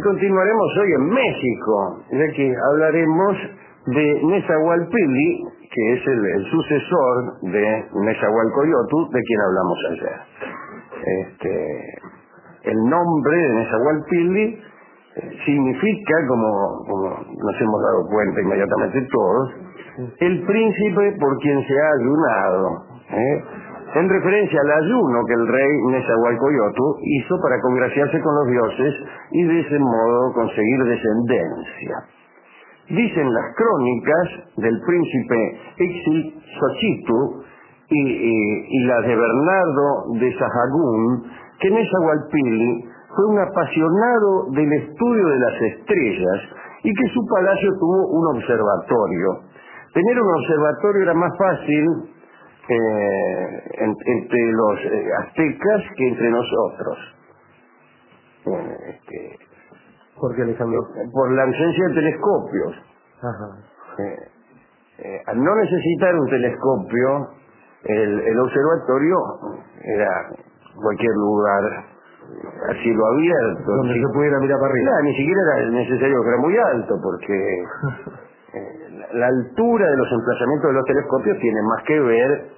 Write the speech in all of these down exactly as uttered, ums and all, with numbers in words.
continuaremos hoy en México, ya que hablaremos de Nezahualpilli, que es el, el sucesor de Nezahualcóyotl, de quien hablamos ayer. Este, el nombre de Nezahualpilli significa, como, como nos hemos dado cuenta inmediatamente todos, el príncipe por quien se ha ayunado, ¿eh? en referencia al ayuno que el rey Nezahualcóyotl hizo para congraciarse con los dioses y de ese modo conseguir descendencia. Dicen las crónicas del príncipe Ixtlilxochitl y, y, y las de Bernardo de Sahagún que Nezahualpilli fue un apasionado del estudio de las estrellas y que su palacio tuvo un observatorio. Tener un observatorio era más fácil eh, en, entre los eh, aztecas que entre nosotros. Eh, este, ¿Por qué, Alejandro? por la ausencia de telescopios. Ajá. Eh, eh, al no necesitar un telescopio, el, el observatorio era cualquier lugar a cielo abierto. Donde si, se pudiera mirar para arriba. No, ni siquiera era necesario que fuera muy alto, porque eh, la, la altura de los emplazamientos de los telescopios tiene más que ver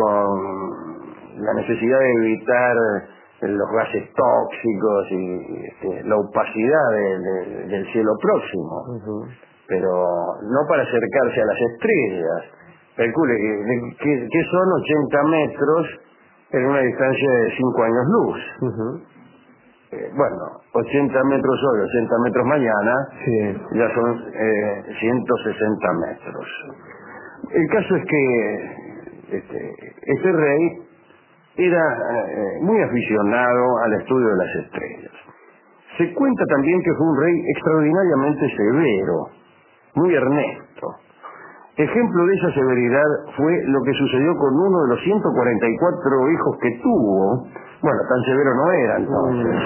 con la necesidad de evitar los gases tóxicos y este, la opacidad de, de, del cielo próximo. Uh-huh. Pero no para acercarse a las estrellas. Calcule que, que, que son ochenta metros en una distancia de cinco años luz. Uh-huh. Eh, bueno, ochenta metros hoy, ochenta metros mañana, sí. ya son eh, ciento sesenta metros. El caso es que este, este rey era eh, muy aficionado al estudio de las estrellas. Se cuenta también que fue un rey extraordinariamente severo, muy ernesto. Ejemplo de esa severidad fue lo que sucedió con uno de los ciento cuarenta y cuatro hijos que tuvo. Bueno, tan severo no era entonces.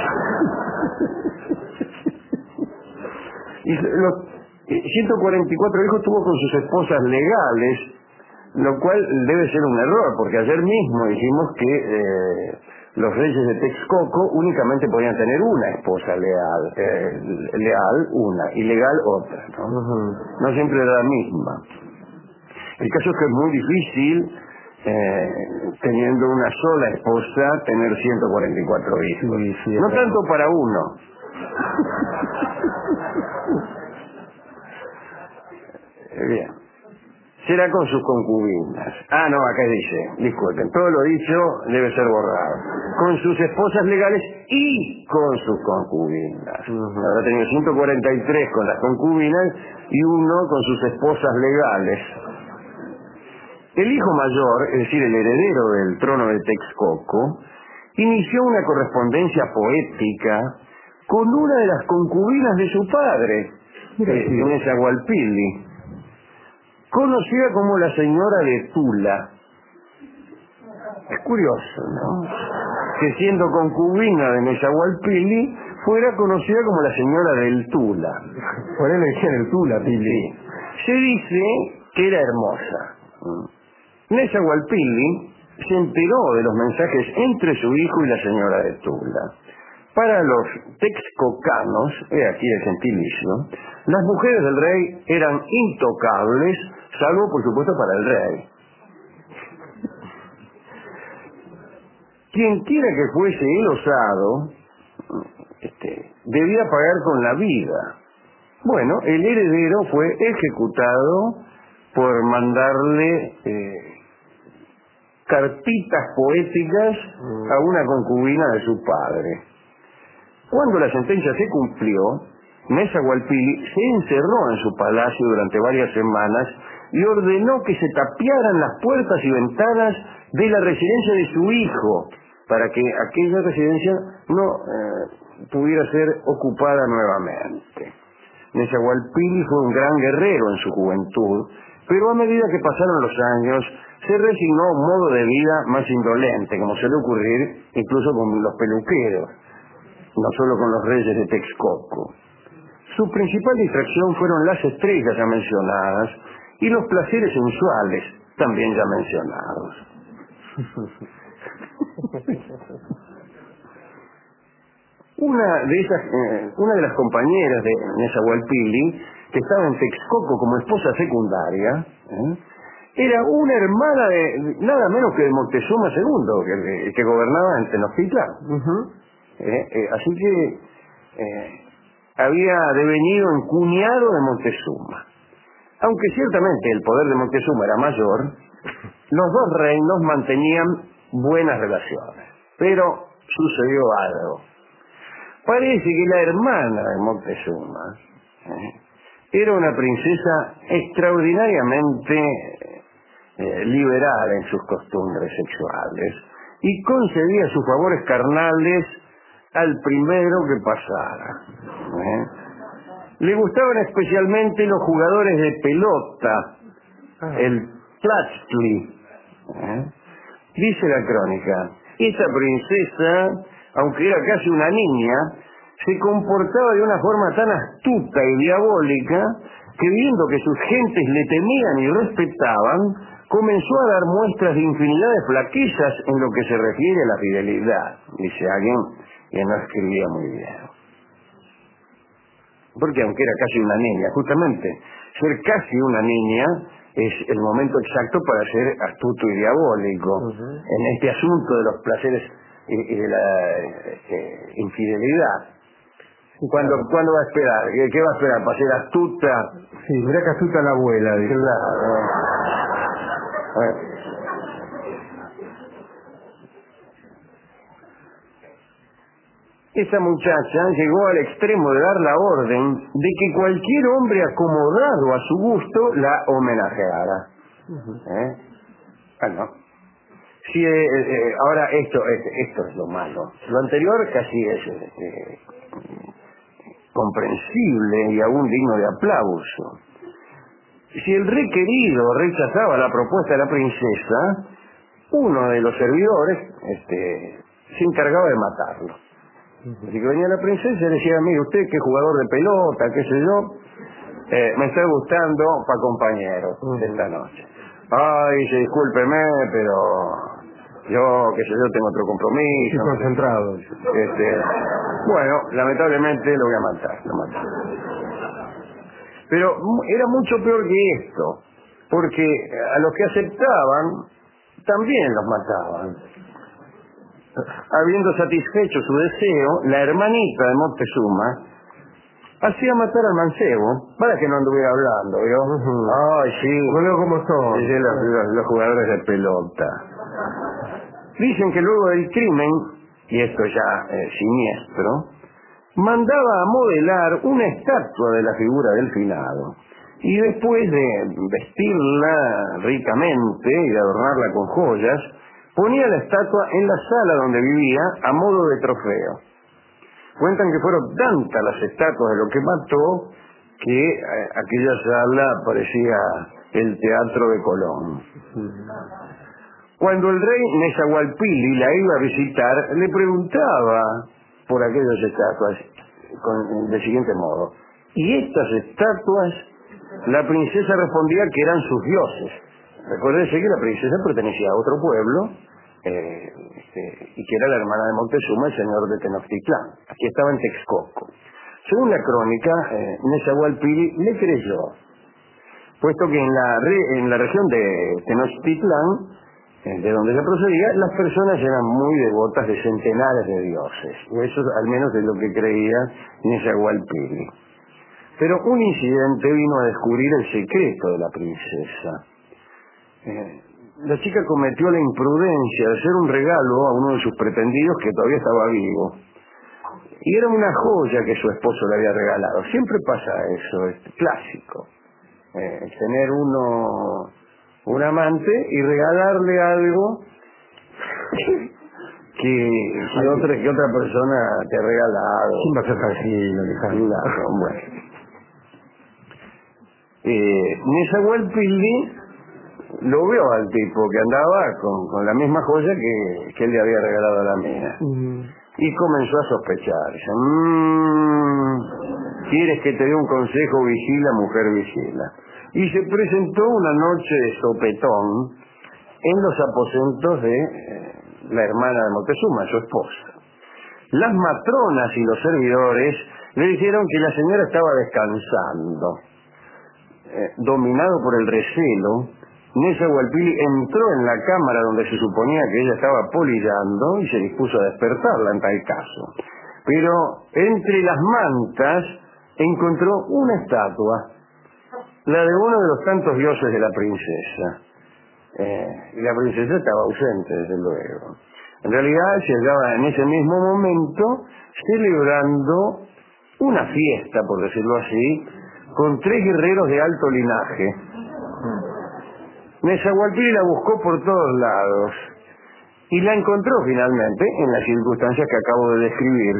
Y los ciento cuarenta y cuatro hijos tuvo con sus esposas legales, lo cual debe ser un error, porque ayer mismo dijimos que eh, los reyes de Texcoco únicamente podían tener una esposa leal, eh, leal una, y legal otra, ¿no? Uh-huh. No siempre era la misma. El caso es que es muy difícil, eh, teniendo una sola esposa, tener ciento cuarenta y cuatro hijos. Sí, sí, no tanto para uno. Bien. Será con sus concubinas. Ah, no, acá dice, disculpen, todo lo dicho debe ser borrado. Con sus esposas legales y con sus concubinas. Uh-huh. Habrá tenido ciento cuarenta y tres con las concubinas y uno con sus esposas legales. El hijo mayor, es decir, el heredero del trono de Texcoco, inició una correspondencia poética con una de las concubinas de su padre, eh, Nezahualpilli, conocida como la señora de Tula. Es curioso, ¿no? Que siendo concubina de Nezahualpilli, fuera conocida como la señora del Tula. Por él le decían el Tula, Pili. Sí. Se dice que era hermosa. Nezahualpilli se enteró de los mensajes entre su hijo y la señora de Tula. Para los texcocanos, he aquí el gentilicio, las mujeres del rey eran intocables, salvo por supuesto para el rey. Quien quiera que fuese el osado, este, debía pagar con la vida. Bueno, el heredero fue ejecutado por mandarle eh, cartitas poéticas a una concubina de su padre. Cuando la sentencia se cumplió, Nezahualpilli se encerró en su palacio durante varias semanas y ordenó que se tapiaran las puertas y ventanas de la residencia de su hijo, para que aquella residencia no eh, pudiera ser ocupada nuevamente. Nezahualpilli fue un gran guerrero en su juventud, pero a medida que pasaron los años, se resignó a un modo de vida más indolente, como suele ocurrir incluso con los peluqueros, no solo con los reyes de Texcoco. Su principal distracción fueron las estrellas ya mencionadas y los placeres sensuales también ya mencionados. una de esas, eh, una de las compañeras de Nezahualpilli, que estaba en Texcoco como esposa secundaria, ¿eh? era una hermana de nada menos que de Moctezuma segundo, que, que gobernaba en Tenochtitlán. Uh-huh. Eh, eh, así que eh, había devenido en cuñado de Moctezuma. Aunque ciertamente el poder de Moctezuma era mayor, los dos reinos mantenían buenas relaciones. Pero sucedió algo. Parece que la hermana de Moctezuma eh, era una princesa extraordinariamente eh, liberal en sus costumbres sexuales y concedía sus favores carnales al primero que pasara. ¿eh? Le gustaban especialmente los jugadores de pelota, Ah. el Tlachtli. ¿eh? Dice la crónica, esa princesa, aunque era casi una niña, se comportaba de una forma tan astuta y diabólica que, viendo que sus gentes le temían y respetaban, comenzó a dar muestras de infinidad de flaquezas en lo que se refiere a la fidelidad, dice alguien que no escribía muy bien. Porque aunque era casi una niña, justamente ser casi una niña es el momento exacto para ser astuto y diabólico. Uh-huh. En este asunto de los placeres y, y de la eh, infidelidad. ¿Cuándo, Claro. ¿Cuándo va a esperar? ¿Qué, ¿Qué va a esperar? ¿Para ser astuta? Sí, mira que astuta la abuela. Dice. Claro. Bueno. Esa muchacha llegó al extremo de dar la orden de que cualquier hombre acomodado a su gusto la homenajeara. Uh-huh. ¿Eh? Ah, no. Sí, eh, eh, ahora esto, eh, esto es lo malo. Lo anterior casi es eh, comprensible y aún digno de aplauso. Si el rey querido rechazaba la propuesta de la princesa, uno de los servidores este, se encargaba de matarlo. Así que venía la princesa y le decía, mire usted que es jugador de pelota, qué sé yo, eh, me está gustando para compañero de esta noche. Ay, dice, discúlpeme, pero yo, qué sé yo, tengo otro compromiso. Estoy concentrado. Este, bueno, lamentablemente lo voy a matar, lo maté. Pero era mucho peor que esto, porque a los que aceptaban también los mataban. Habiendo satisfecho su deseo, la hermanita de Moctezuma hacía matar al mancebo para que no anduviera hablando, ¿vio? Uh-huh. Ay, sí. Bueno, ¿cómo son? Dice los, los, los jugadores de pelota. Dicen que luego del crimen, y esto ya es siniestro, mandaba a modelar una estatua de la figura del finado. Y después de vestirla ricamente y de adornarla con joyas, ponía la estatua en la sala donde vivía a modo de trofeo. Cuentan que fueron tantas las estatuas de lo que mató que eh, aquella sala parecía el Teatro de Colón. Cuando el rey Nezahualpilli la iba a visitar, le preguntaba por aquellas estatuas con, del siguiente modo. ¿Y estas estatuas? La princesa respondía que eran sus dioses. Recuérdese que la princesa pertenecía a otro pueblo eh, este, y que era la hermana de Moctezuma, el señor de Tenochtitlán. Aquí estaba en Texcoco. Según la crónica, eh, Nezahualpilli le creyó, puesto que en la, re, en la región de Tenochtitlán, eh, de donde se procedía, las personas eran muy devotas de centenares de dioses. O eso al menos es lo que creía Nezahualpilli. Pero un incidente vino a descubrir el secreto de la princesa. Eh, la chica cometió la imprudencia de hacer un regalo a uno de sus pretendidos que todavía estaba vivo. Y era una joya que su esposo le había regalado. Siempre pasa eso, es clásico. Eh, tener uno un amante y regalarle algo que, que, otra, que otra persona te ha regalado. ¿Quién va a ser tranquilo, Alejandro? Claro, bueno. Eh, Nezahualpilli lo vio al tipo que andaba con, con la misma joya que, que él le había regalado a la mina. Uh-huh. Y comenzó a sospechar. Dice, mmm, ¿quieres que te dé un consejo? Vigila, mujer, vigila. Y se presentó una noche de sopetón en los aposentos de eh, la hermana de Moctezuma, su esposa. Las matronas y los servidores le dijeron que la señora estaba descansando. Eh, dominado por el recelo, Nezahualpilli entró en la cámara donde se suponía que ella estaba polillando y se dispuso a despertarla en tal caso. Pero entre las mantas encontró una estatua, la de uno de los tantos dioses de la princesa. Eh, y la princesa estaba ausente, desde luego. En realidad se hallaba en ese mismo momento celebrando una fiesta, por decirlo así, con tres guerreros de alto linaje. Nezahualpilli la buscó por todos lados y la encontró finalmente en las circunstancias que acabo de describir.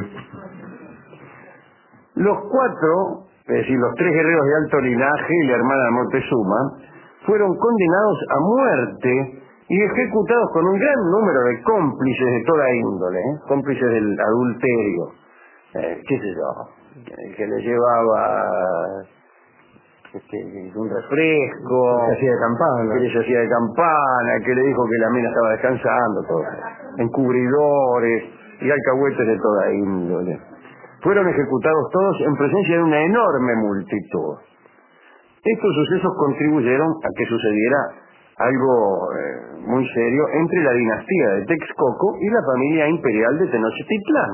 Los cuatro, es decir, los tres guerreros de alto linaje y la hermana de Moctezuma, fueron condenados a muerte y ejecutados con un gran número de cómplices de toda índole, ¿eh? cómplices del adulterio, eh, qué sé yo, el que le llevaba este, un refresco, Se hacía de campana. que les hacía de campana, que le dijo que la mina estaba descansando, todo, encubridores y alcahuetes de toda índole. Fueron ejecutados todos en presencia de una enorme multitud. Estos sucesos contribuyeron a que sucediera algo eh, muy serio entre la dinastía de Texcoco y la familia imperial de Tenochtitlán.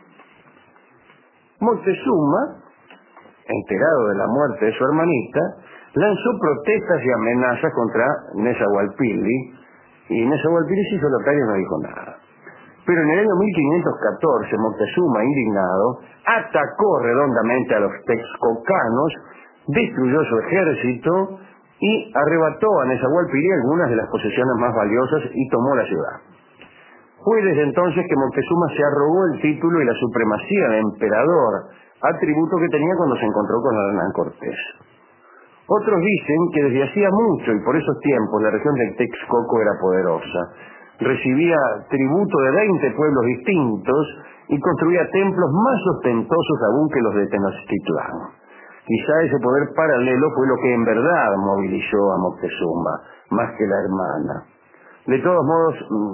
Moctezuma, enterado de la muerte de su hermanita, lanzó protestas y amenazas contra Nezahualpilli, y Nezahualpilli se hizo locario y no dijo nada. Pero en el año mil quinientos catorce, Moctezuma, indignado, atacó redondamente a los texcocanos, destruyó su ejército y arrebató a Nezahualpilli algunas de las posesiones más valiosas y tomó la ciudad. Fue desde entonces que Moctezuma se arrogó el título y la supremacía de emperador, atributo que tenía cuando se encontró con Hernán Cortés. Otros dicen que desde hacía mucho y por esos tiempos la región de Texcoco era poderosa. Recibía tributo de veinte pueblos distintos y construía templos más ostentosos aún que los de Tenochtitlán. Quizá ese poder paralelo fue lo que en verdad movilizó a Moctezuma, más que la hermana. De todos modos,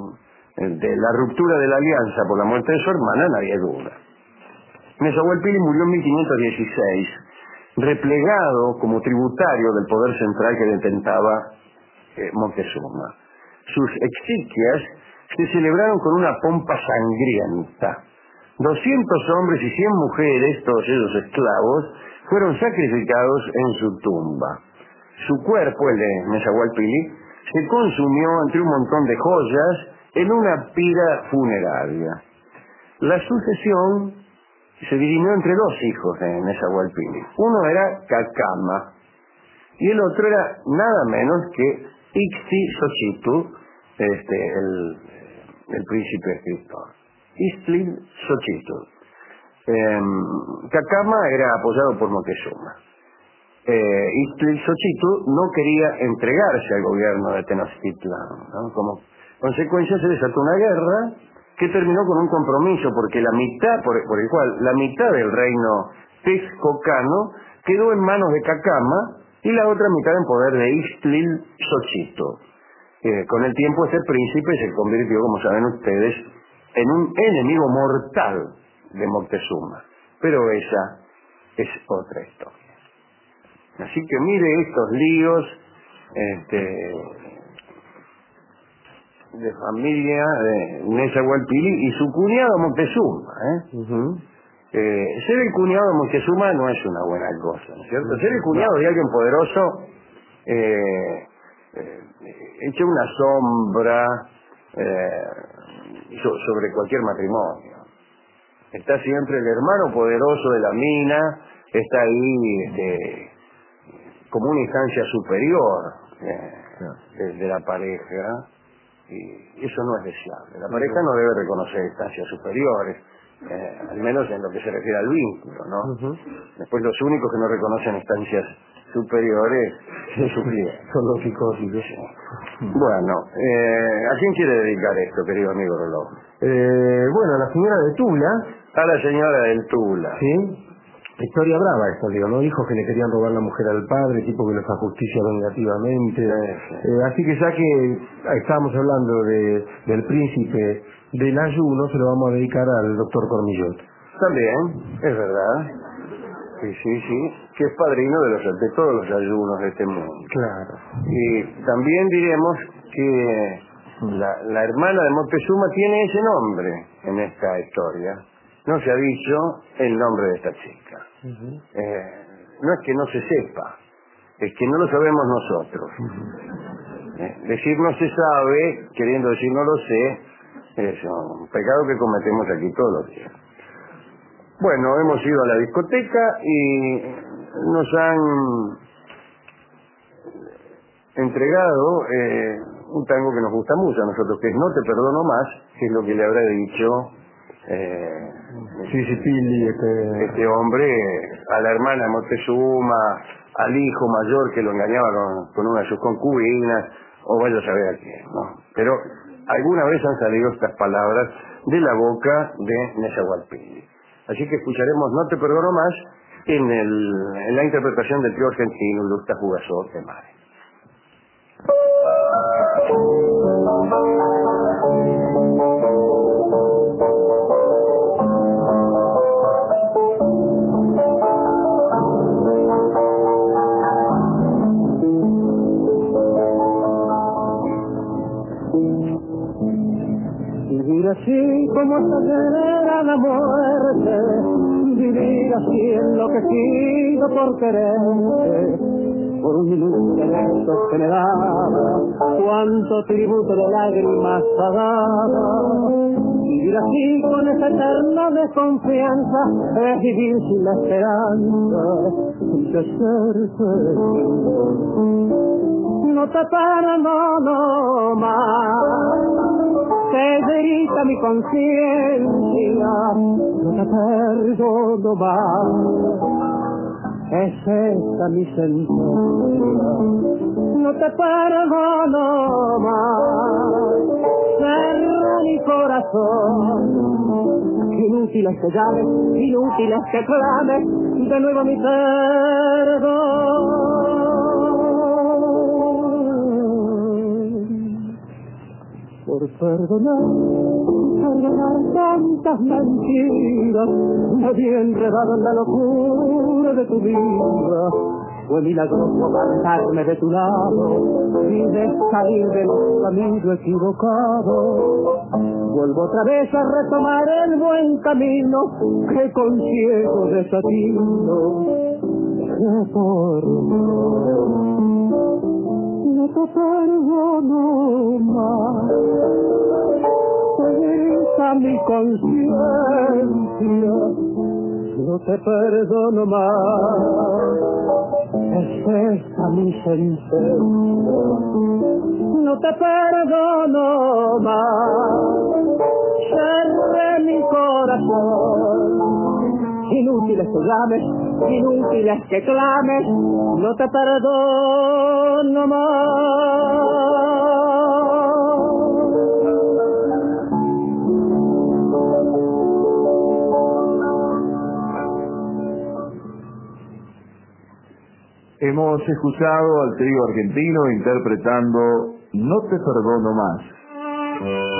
de la ruptura de la alianza por la muerte de su hermana nadie duda. Nezahualpilli murió en mil quinientos dieciséis, replegado como tributario del poder central que detentaba eh, Moctezuma. Sus exequias se celebraron con una pompa sangrienta. doscientos hombres y cien mujeres, todos ellos esclavos, fueron sacrificados en su tumba. Su cuerpo, el de Nezahualpilli, se consumió entre un montón de joyas en una pira funeraria. La sucesión se dirimió entre dos hijos de Nezahualpilli. Uno era Cacama y el otro era nada menos que Ixtlilxochitl, este, el, el príncipe escritor. Ixtlilxochitl. Eh, Cacama era apoyado por Moctezuma. Eh, Ixtlilxochitl no quería entregarse al gobierno de Tenochtitlán, ¿no? Como consecuencia se desató una guerra que terminó con un compromiso porque la mitad, por, por el cual la mitad del reino texcocano quedó en manos de Cacama y la otra mitad en poder de Ixtlilxochitl. Eh, con el tiempo este príncipe se convirtió, como saben ustedes, en un enemigo mortal de Moctezuma. Pero esa es otra historia. Así que mire estos líos este, de familia de Nezahualpilli y su cuñado Moctezuma. ¿eh? Uh-huh. Eh, ser el cuñado de Moctezuma no es una buena cosa, ¿no es cierto? Ser el cuñado de alguien poderoso eh, eh, echa una sombra eh, so, sobre cualquier matrimonio. Está siempre el hermano poderoso de la mina, está ahí este, como una instancia superior eh, de, de la pareja, y eso no es deseable. La pareja no debe reconocer instancias superiores, eh, al menos en lo que se refiere al vínculo, ¿no? Uh-huh. Después los únicos que no reconocen instancias superiores son sus clientes. Son los psicóticos. Bueno, eh, ¿a quién quiere dedicar esto, querido amigo Roló? Eh, bueno, a la señora de Tula. A la señora del Tula. Sí. Historia brava esta, digo, ¿no? Hijos que le querían robar la mujer al padre, tipo que los ajusticia vengativamente. Sí, sí. Eh, así que ya que estábamos hablando de, del príncipe del ayuno se lo vamos a dedicar al doctor Cormillot. También, es verdad. Sí, sí, sí, que es padrino de, los, de todos los ayunos de este mundo. Claro. Y también diremos que la, la hermana de Moctezuma tiene ese nombre en esta historia. No se ha dicho el nombre de esta chica. Uh-huh. eh, no es que no se sepa, es que no lo sabemos nosotros. Uh-huh. eh, decir no se sabe, queriendo decir no lo sé, es un pecado que cometemos aquí todos los días. Bueno, hemos ido a la discoteca y nos han entregado eh, un tango que nos gusta mucho a nosotros, que es No te perdono más, que es lo que le habrá dicho eh, sí, sí, Pili, este... este hombre a la hermana de Moctezuma, al hijo mayor que lo engañaba con, con una de sus concubinas, o vaya a saber a quién, ¿no? Pero alguna vez han salido estas palabras de la boca de Nezahualpilli. Así que escucharemos No te perdono más en, el, en la interpretación del trío argentino Lucta Jugasó de Mare. Vivir así como esta guerra la muerte, vivir así enloquecido por quererte, por un minuto de besos que me daba, cuánto tributo de lágrimas pagaba. Vivir así con esa eterna desconfianza es vivir sin la esperanza de ser feliz. No te perdono más, te grita mi conciencia, no te perdono más, es esta mi sentencia. No te perdono más, cerra mi corazón, inútil es que llames, inútil es que clames, de nuevo mi perdón. Por perdonar, perdonar tantas mentiras, me había enredado en la locura de tu vida. Fue milagroso apartarme de tu lado y de salir del camino equivocado. Vuelvo otra vez a retomar el buen camino que con ciego desatino se formó. No te perdono más, esa mi conciencia, no te perdono más, es esa mi sentencia. No te perdono más, cerré mi corazón. Inútil es que llames, inútil es que clames, no te perdono más. Hemos escuchado al trío argentino interpretando No te perdono más.